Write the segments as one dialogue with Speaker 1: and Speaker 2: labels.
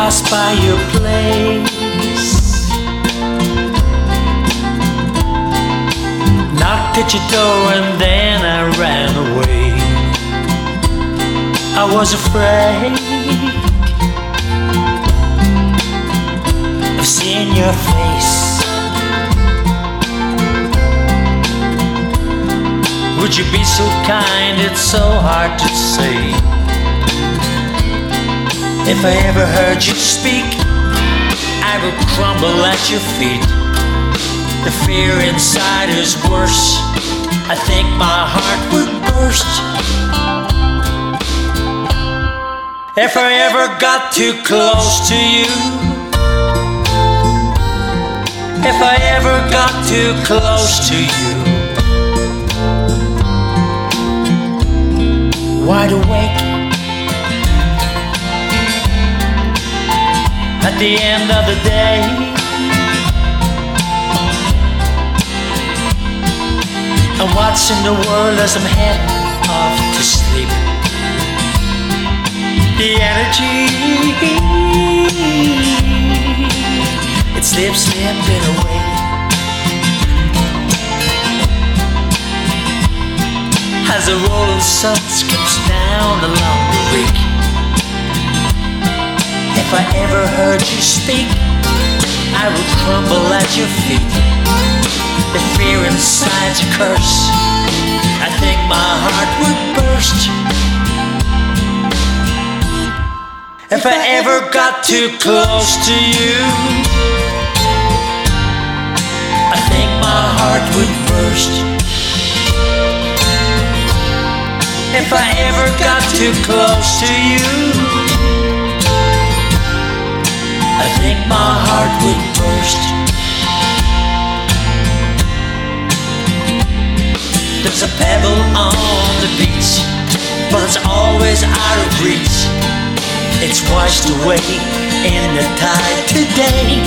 Speaker 1: passed by your place, knocked at your door and then I ran away. I was afraid of seeing your face. Would you be so kind, it's so hard to say. If I ever heard you speak, I would crumble at your feet. The fear inside is worse, I think my heart would burst. If I ever got too close to you, if I ever got too close to you, wide awake at the end of the day, I'm watching the world as I'm heading off to sleep. The energy, it's slipping away. As the rolling sun skips down along the reek. If I ever heard you speak, I would crumble at your feet. The fear inside's a curse, I think my heart would burst. If I ever got too close to you, I think my heart would burst. If I ever got too close to you, I think my heart would burst. There's a pebble on the beach, but it's always out of reach. It's washed away in the tide today.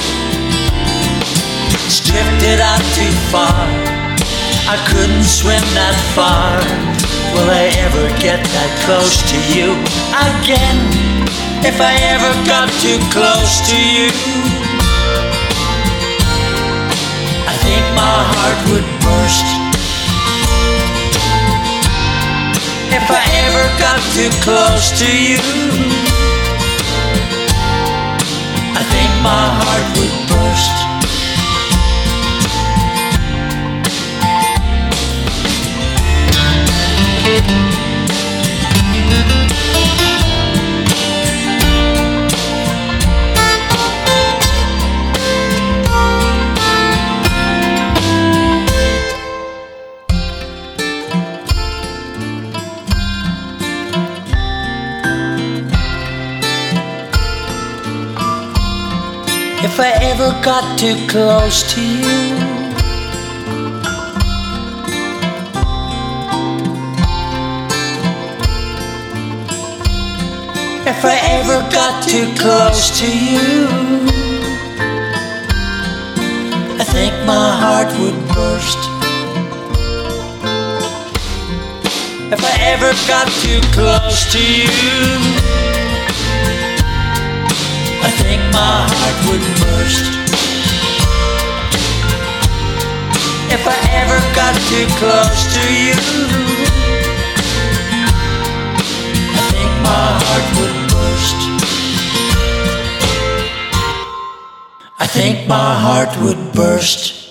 Speaker 1: It's drifted out too far, I couldn't swim that far. Will I ever get that close to you again? If I ever got too close to you, I think my heart would burst. If I ever got too close to you, I think my heart would burst. If I ever got too close to you, if I ever got too close to you, I think my heart would burst. If I ever got too close to you, I think my heart would burst. If I ever got too close to you, I think my heart would burst. I think my heart would burst.